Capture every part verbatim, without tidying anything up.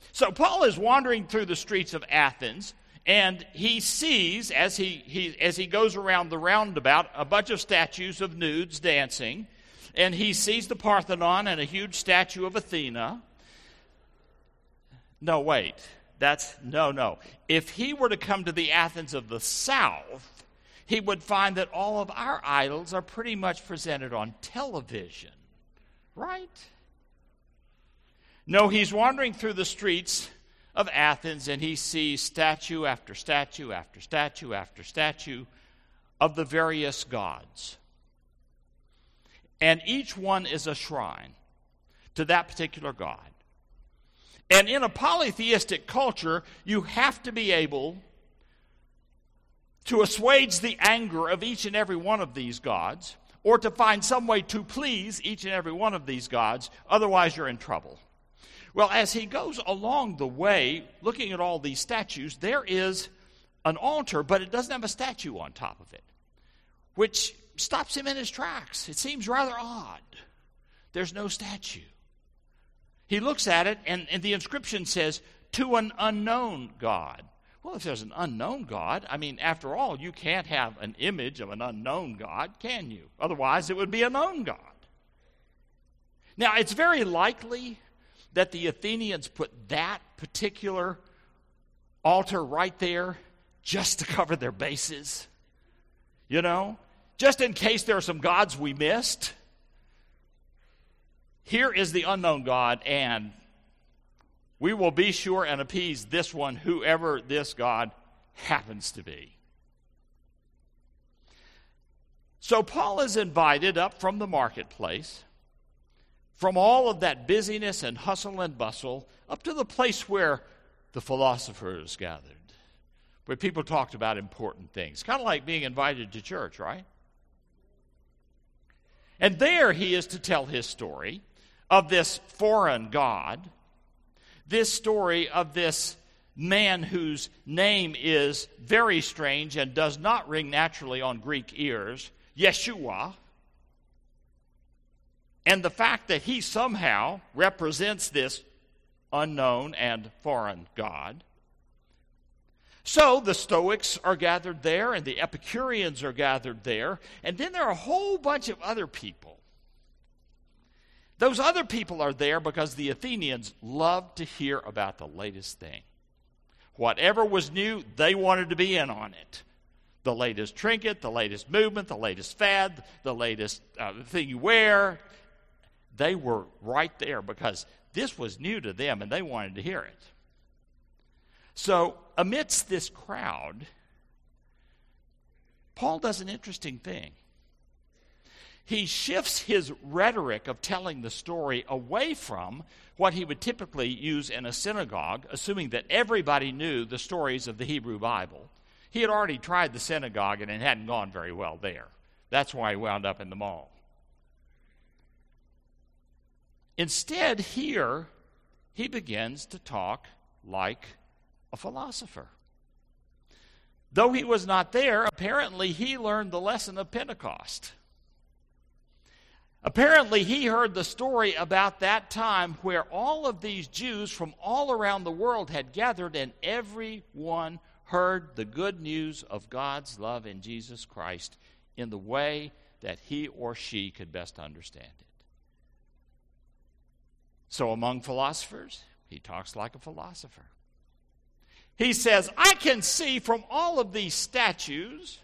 So Paul is wandering through the streets of Athens, and he sees, as he, he as he goes around the roundabout, a bunch of statues of nudes dancing, and he sees the Parthenon and a huge statue of Athena. No, wait. That's, no, no. If he were to come to the Athens of the South, he would find that all of our idols are pretty much presented on television, right? No, he's wandering through the streets of Athens, and he sees statue after statue after statue after statue of the various gods. And each one is a shrine to that particular god. And in a polytheistic culture, you have to be able to assuage the anger of each and every one of these gods, or to find some way to please each and every one of these gods, otherwise you're in trouble. Well, as he goes along the way, looking at all these statues, there is an altar, but it doesn't have a statue on top of it, which stops him in his tracks. It seems rather odd. There's no statue. He looks at it, and, and the inscription says, "To an unknown God." Well, if there's an unknown God, I mean, after all, you can't have an image of an unknown God, can you? Otherwise, it would be a known God. Now, it's very likely that the Athenians put that particular altar right there just to cover their bases, you know, just in case there are some gods we missed. Here is the unknown God, and we will be sure and appease this one, whoever this God happens to be. So Paul is invited up from the marketplace, from all of that busyness and hustle and bustle, up to the place where the philosophers gathered, where people talked about important things. Kind of like being invited to church, right? And there he is to tell his story of this foreign god, this story of this man whose name is very strange and does not ring naturally on Greek ears, Yeshua, and the fact that he somehow represents this unknown and foreign god. So the Stoics are gathered there, and the Epicureans are gathered there, and then there are a whole bunch of other people. Those other people are there because the Athenians loved to hear about the latest thing. Whatever was new, they wanted to be in on it. The latest trinket, the latest movement, the latest fad, the latest uh, thing you wear. They were right there because this was new to them and they wanted to hear it. So amidst this crowd, Paul does an interesting thing. He shifts his rhetoric of telling the story away from what he would typically use in a synagogue, assuming that everybody knew the stories of the Hebrew Bible. He had already tried the synagogue and it hadn't gone very well there. That's why he wound up in the mall. Instead, here, he begins to talk like a philosopher. Though he was not there, apparently he learned the lesson of Pentecost. Apparently, he heard the story about that time where all of these Jews from all around the world had gathered, and everyone heard the good news of God's love in Jesus Christ in the way that he or she could best understand it. So among philosophers, he talks like a philosopher. He says, I can see from all of these statues,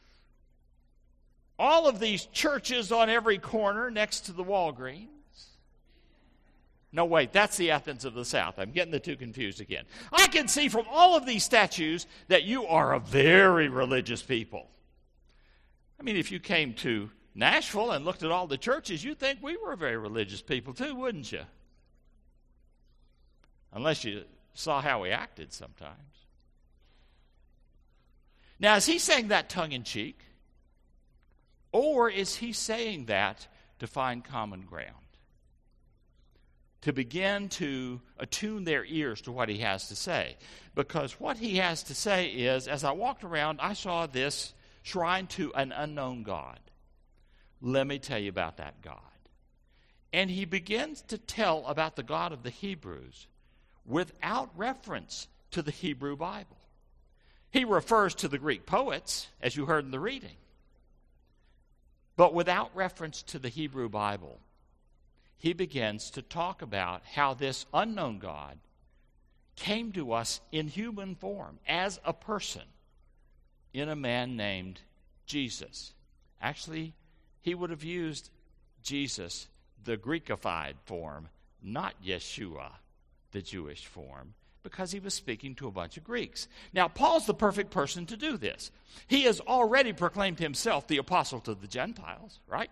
all of these churches on every corner next to the Walgreens. No, wait, that's the Athens of the South. I'm getting the two confused again. I can see from all of these statues that you are a very religious people. I mean, if you came to Nashville and looked at all the churches, you'd think we were very religious people too, wouldn't you? Unless you saw how we acted sometimes. Now, is he saying that tongue-in-cheek? Or is he saying that to find common ground? To begin to attune their ears to what he has to say. Because what he has to say is, as I walked around, I saw this shrine to an unknown God. Let me tell you about that God. And he begins to tell about the God of the Hebrews, without reference to the Hebrew Bible. He refers to the Greek poets, as you heard in the reading, but without reference to the Hebrew Bible. He begins to talk about how this unknown God came to us in human form as a person in a man named Jesus. Actually, he would have used Jesus, the Greekified form, not Yeshua, the Jewish form, because he was speaking to a bunch of Greeks. Now, Paul's the perfect person to do this. He has already proclaimed himself the apostle to the Gentiles, right?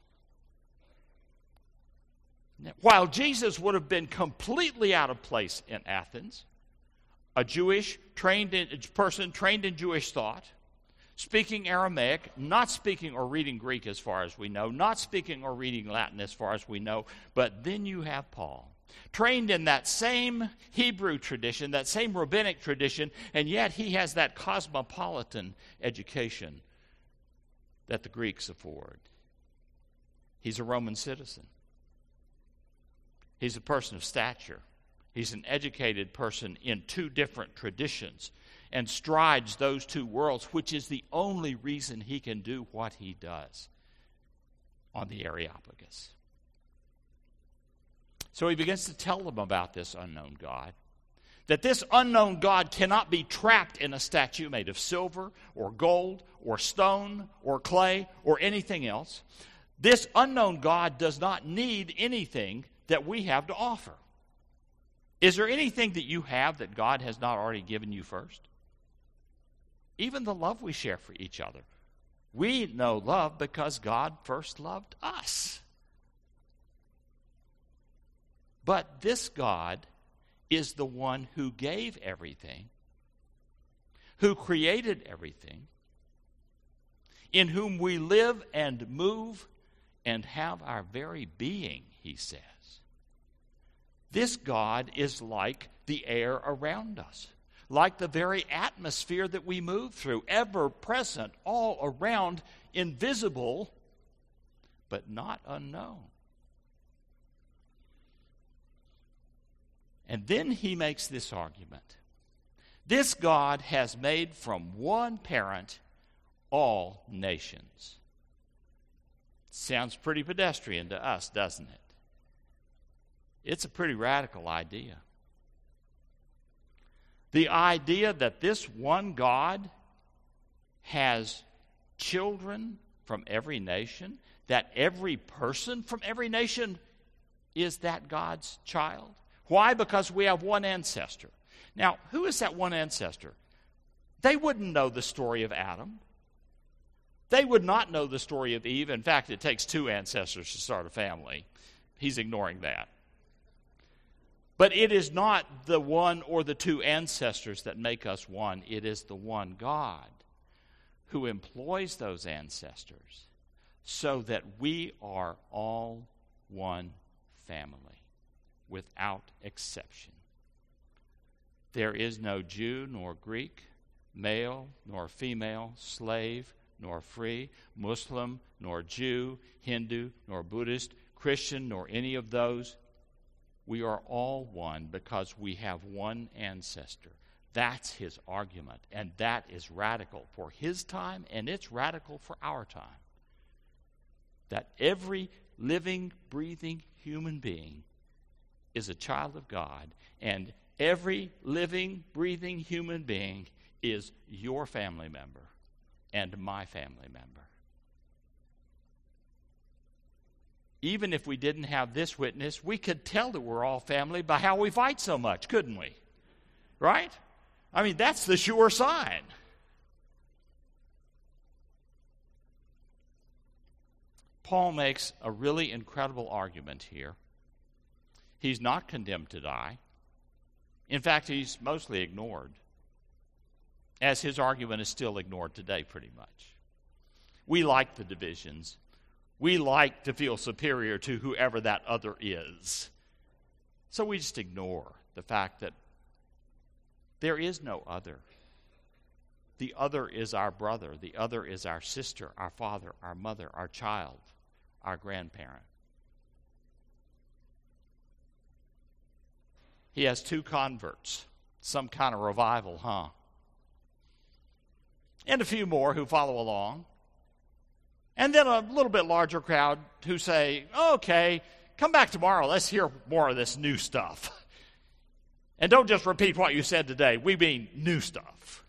While Jesus would have been completely out of place in Athens, a Jewish trained in, person trained in Jewish thought, speaking Aramaic, not speaking or reading Greek as far as we know, not speaking or reading Latin as far as we know, but then you have Paul, trained in that same Hebrew tradition, that same rabbinic tradition, and yet he has that cosmopolitan education that the Greeks afford. He's a Roman citizen. He's a person of stature. He's an educated person in two different traditions and strides those two worlds, which is the only reason he can do what he does on the Areopagus. So he begins to tell them about this unknown God, that this unknown God cannot be trapped in a statue made of silver or gold or stone or clay or anything else. This unknown God does not need anything that we have to offer. Is there anything that you have that God has not already given you first? Even the love we share for each other. We know love because God first loved us. But this God is the one who gave everything, who created everything, in whom we live and move and have our very being, he says. This God is like the air around us, like the very atmosphere that we move through, ever present, all around, invisible, but not unknown. And then he makes this argument. This God has made from one parent all nations. Sounds pretty pedestrian to us, doesn't it? It's a pretty radical idea. The idea that this one God has children from every nation, that every person from every nation is that God's child. Why? Because we have one ancestor. Now, who is that one ancestor? They wouldn't know the story of Adam. They would not know the story of Eve. In fact, it takes two ancestors to start a family. He's ignoring that. But it is not the one or the two ancestors that make us one. It is the one God who employs those ancestors so that we are all one family, without exception. There is no Jew nor Greek, male nor female, slave nor free, Muslim nor Jew, Hindu nor Buddhist, Christian nor any of those. We are all one because we have one ancestor. That's his argument, and that is radical for his time, and it's radical for our time. That every living, breathing human being is a child of God, and every living, breathing human being is your family member and my family member. Even if we didn't have this witness, we could tell that we're all family by how we fight so much, couldn't we? Right? I mean, that's the sure sign. Paul makes a really incredible argument here. He's not condemned to die. In fact, he's mostly ignored, as his argument is still ignored today pretty much. We like the divisions. We like to feel superior to whoever that other is. So we just ignore the fact that there is no other. The other is our brother. The other is our sister, our father, our mother, our child, our grandparent. he has two converts. Some kind of revival, huh? And a few more who follow along. And then a little bit larger crowd who say, okay, come back tomorrow. Let's hear more of this new stuff. And don't just repeat what you said today. We mean new stuff.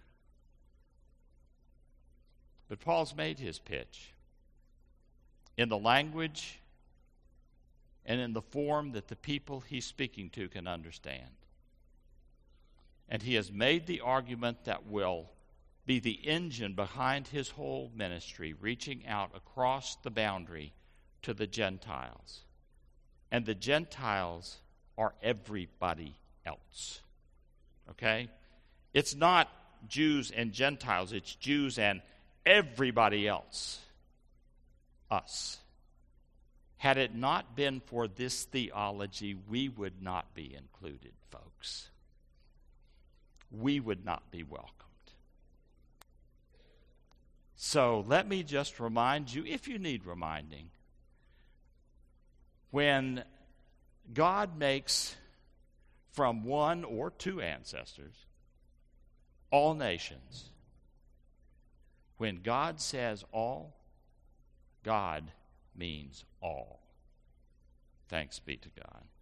But Paul's made his pitch in the language and in the form that the people he's speaking to can understand. And he has made the argument that will be the engine behind his whole ministry, reaching out across the boundary to the Gentiles. And the Gentiles are everybody else. Okay? It's not Jews and Gentiles, it's Jews and everybody else. Us. Had it not been for this theology, we would not be included, folks. We would not be welcomed. So let me just remind you, if you need reminding, when God makes from one or two ancestors all nations, when God says all, God means all. Thanks be to God.